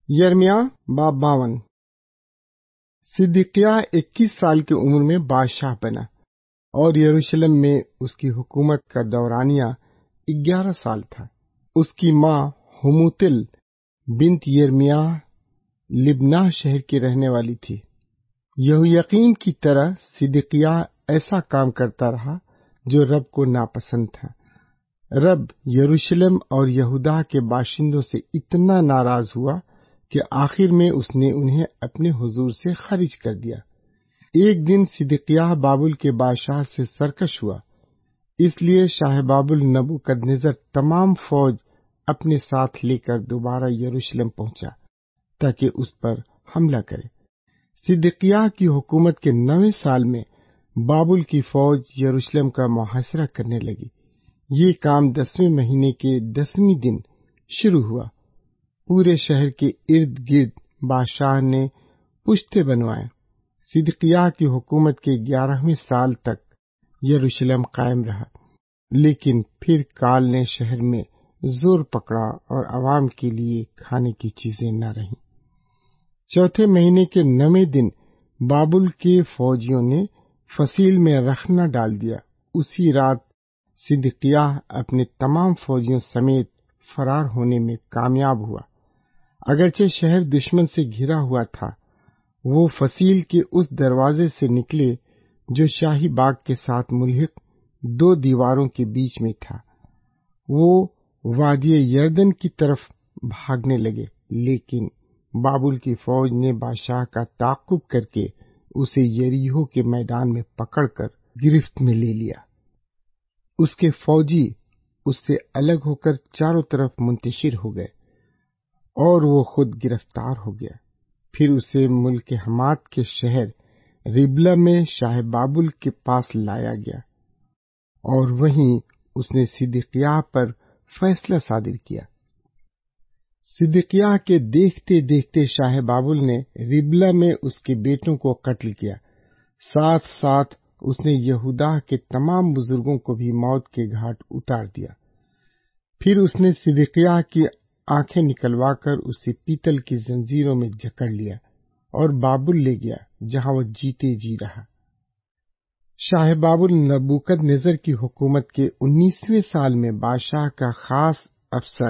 یرمیہ باب 52۔ صدقیہ 21 سال کی عمر میں بادشاہ بنا اور یروشلم میں اس کی حکومت کا دورانیہ 11 سال تھا۔ اس کی ماں حموتل بنت یرمیہ لبنہ شہر کی رہنے والی تھی۔ یہویقین کی طرح صدقیہ ایسا کام کرتا رہا جو رب کو ناپسند تھا۔ رب یروشلم اور یہودا کے باشندوں سے اتنا ناراض ہوا کہ آخر میں اس نے انہیں اپنے حضور سے خارج کر دیا۔ ایک دن صدقیہ بابل کے بادشاہ سے سرکش ہوا، اس لیے شاہ بابل نبوکدنضر تمام فوج اپنے ساتھ لے کر دوبارہ یروشلم پہنچا تاکہ اس پر حملہ کرے۔ صدقیہ کی حکومت کے 9ویں سال میں بابل کی فوج یروشلم کا محاصرہ کرنے لگی۔ یہ کام 10ویں مہینے کے 10ویں دن شروع ہوا۔ پورے شہر کے ارد گرد بادشاہ نے پشتے بنوائے۔ صدقیہ کی حکومت کے 11ویں سال تک یروشلم قائم رہا، لیکن پھر کال نے شہر میں زور پکڑا اور عوام کے لیے کھانے کی چیزیں نہ رہیں۔ چوتھے مہینے کے 9ویں دن بابل کے فوجیوں نے فصیل میں رخنہ ڈال دیا۔ اسی رات صدقیہ اپنے تمام فوجیوں سمیت فرار ہونے میں کامیاب ہوا۔ اگرچہ شہر دشمن سے گھرا ہوا تھا، وہ فصیل کے اس دروازے سے نکلے جو شاہی باغ کے ساتھ ملحق 2 دیواروں کے بیچ میں تھا۔ وہ وادی یردن کی طرف بھاگنے لگے، لیکن بابل کی فوج نے بادشاہ کا تعاقب کر کے اسے یریحو کے میدان میں پکڑ کر گرفت میں لے لیا۔ اس کے فوجی اس سے الگ ہو کر چاروں طرف منتشر ہو گئے اور وہ خود گرفتار ہو گیا۔ پھر اسے ملک حمات کے شہر ربلہ میں شاہ بابل کے پاس لایا گیا اور وہیں اس نے صدقیہ پر فیصلہ صادر کیا۔ صدقیہ کے دیکھتے دیکھتے شاہ بابل نے ربلہ میں اس کے بیٹوں کو قتل کیا۔ ساتھ ساتھ اس نے یہودا کے تمام بزرگوں کو بھی موت کے گھاٹ اتار دیا۔ پھر اس نے صدقیہ کی آنکھیں نکلوا کر اسے پیتل کی زنجیروں میں جکڑ لیا اور بابل لے گیا، جہاں وہ جیتے جی رہا۔ شاہ بابل نبوکدنضر کی حکومت کے 19ویں سال میں بادشاہ کا خاص افسر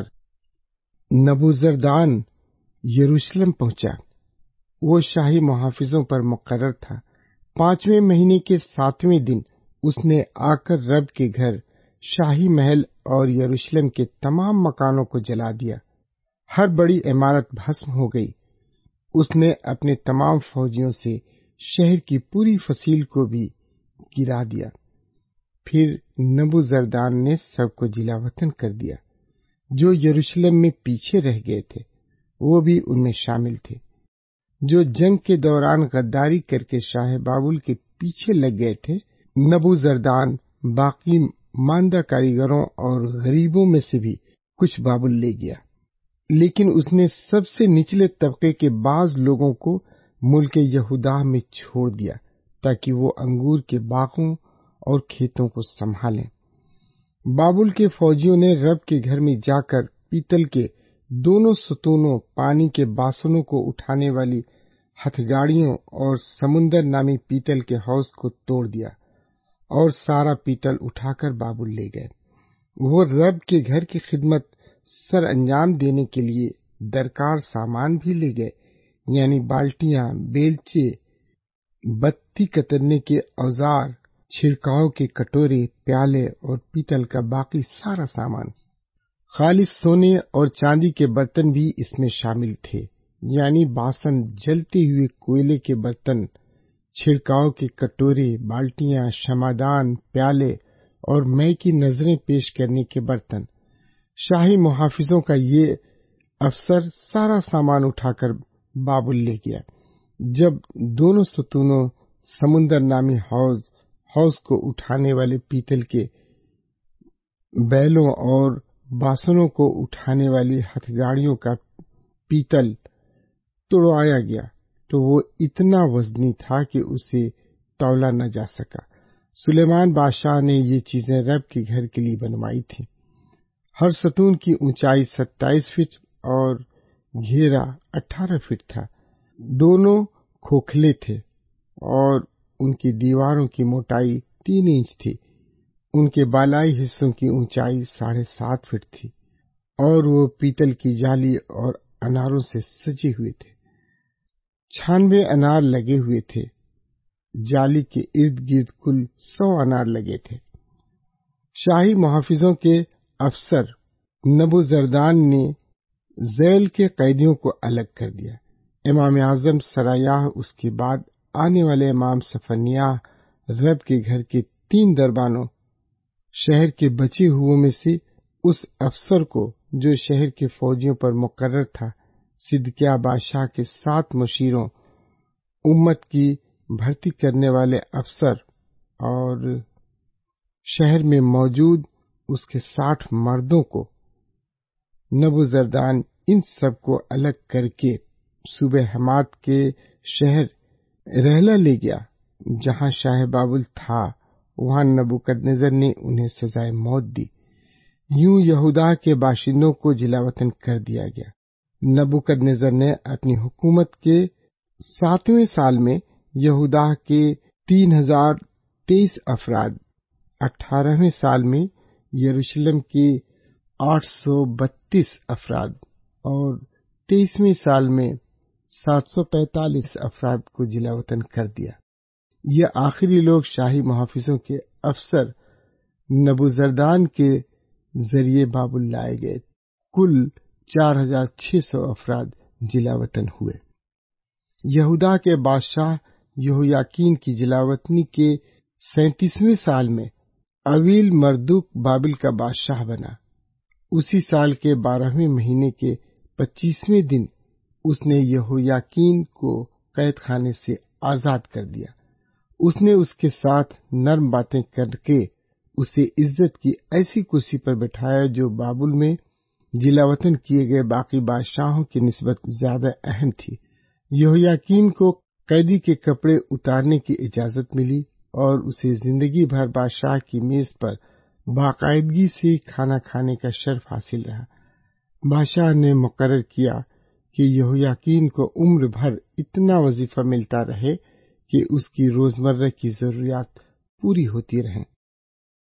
نبوزردان یروشلم پہنچا۔ وہ شاہی محافظوں پر مقرر تھا۔ 5ویں مہینے کے 7ویں دن اس نے آ کر رب کے گھر، شاہی محل اور یروشلم کے تمام مکانوں کو جلا دیا۔ ہر بڑی عمارت بھسم ہو گئی۔ اس نے اپنے تمام فوجیوں سے شہر کی پوری فصیل کو بھی گرا دیا۔ پھر نبوزردان نے سب کو جلا وطن کر دیا۔ جو یروشلم میں پیچھے رہ گئے تھے وہ بھی ان میں شامل تھے۔ جو جنگ کے دوران غداری کر کے شاہ بابل کے پیچھے لگ گئے تھے، نبوزردان باقی ماندہ کاریگروں اور غریبوں میں سے بھی کچھ بابل لے گیا، لیکن اس نے سب سے نچلے طبقے کے بعض لوگوں کو ملک یہودا میں چھوڑ دیا تاکہ وہ انگور کے باغوں اور کھیتوں کو سنبھالیں۔ بابل کے فوجیوں نے رب کے گھر میں جا کر پیتل کے دونوں ستونوں، پانی کے باسنوں کو اٹھانے والی ہتھ گاڑیوں اور سمندر نامی پیتل کے حوض کو توڑ دیا اور سارا پیتل اٹھا کر بابل لے گئے۔ وہ رب کے گھر کی خدمت سر انجام دینے کے لیے درکار سامان بھی لے گئے، یعنی بالٹیاں، بیلچے، بتی کترنے کے اوزار، چھڑکاؤ کے کٹورے، پیالے اور پیتل کا باقی سارا سامان۔ خالص سونے اور چاندی کے برتن بھی اس میں شامل تھے، یعنی باسن، جلتے ہوئے کوئلے کے برتن، چھڑکاؤ کے کٹورے، بالٹیاں، شمعدان، پیالے اور مے کی نظریں پیش کرنے کے برتن۔ شاہی محافظوں کا یہ افسر سارا سامان اٹھا کر بابل لے گیا۔ جب دونوں ستونوں، سمندر نامی حوض کو اٹھانے والے پیتل کے بیلوں اور باسنوں کو اٹھانے والی ہتھ گاڑیوں کا پیتل توڑوایا گیا تو وہ اتنا وزنی تھا کہ اسے تولا نہ جا سکا۔ سلیمان بادشاہ نے یہ چیزیں رب کے گھر کے لیے بنوائی تھیں۔ ہر ستون کی اونچائی 27 فٹ اور گھیرا 18 فٹ تھا. دونوں کھوکھلے تھے اور ان کی دیواروں کی موٹائی 3 انچ تھی. ان کے بالائی حصوں کی اونچائی 7.5 فٹ تھی اور وہ پیتل کی جالی اور اناروں سے سجے ہوئے تھے. 96 انار لگے ہوئے تھے. جالی کے ارد گرد کل 100 انار لگے تھے. شاہی محافظوں کے افسر نبوزردان نے ذیل کے قیدیوں کو الگ کر دیا. امام اعظم سرایاہ اس کے بعد آنے والے امام صفنیاہ رب کے گھر کے 3 دربانوں شہر کے بچے ہوئوں میں سے اس افسر کو جو شہر کے فوجیوں پر مقرر تھا، صدقیہ بادشاہ کے 7 مشیروں، امت کی بھرتی کرنے والے افسر اور شہر میں موجود اس کے 60 مردوں کو، نبوزردان ان سب کو الگ کر کے صوبہ حمات کے شہر رحلہ لے گیا جہاں شاہ بابل تھا. وہاں نبوکدنضر نے انہیں سزائے موت دی. یوں یہودا کے باشندوں کو جلا وطن کر دیا گیا. نبوکدنضر نے اپنی حکومت کے 7ویں سال میں یہودا کے 3023 افراد، 18ویں سال میں یروشلم کے 832 افراد اور 23ویں سال میں 745 افراد کو جلا وطن کر دیا. یہ آخری لوگ شاہی محافظوں کے افسر نبوزردان کے ذریعے بابل لائے گئے. کل 4600 افراد جلا وطن ہوئے. یہودا کے بادشاہ یہویاکین کی جلاوطنی کے 37ویں سال میں اویل مردوک بابل کا بادشاہ بنا. اسی سال کے 12ویں مہینے کے 25ویں دن اس نے یہویاکین کو قید خانے سے آزاد کر دیا. اس نے اس کے ساتھ نرم باتیں کر کے اسے عزت کی ایسی کرسی پر بٹھایا جو بابل میں جلاوطن کیے گئے باقی بادشاہوں کی نسبت زیادہ اہم تھی. یہویاکین کو قیدی کے کپڑے اتارنے کی اجازت ملی اور اسے زندگی بھر بادشاہ کی میز پر باقاعدگی سے کھانا کھانے کا شرف حاصل رہا. بادشاہ نے مقرر کیا کہ یہویاکین کو عمر بھر اتنا وظیفہ ملتا رہے کہ اس کی روزمرہ کی ضروریات پوری ہوتی رہیں.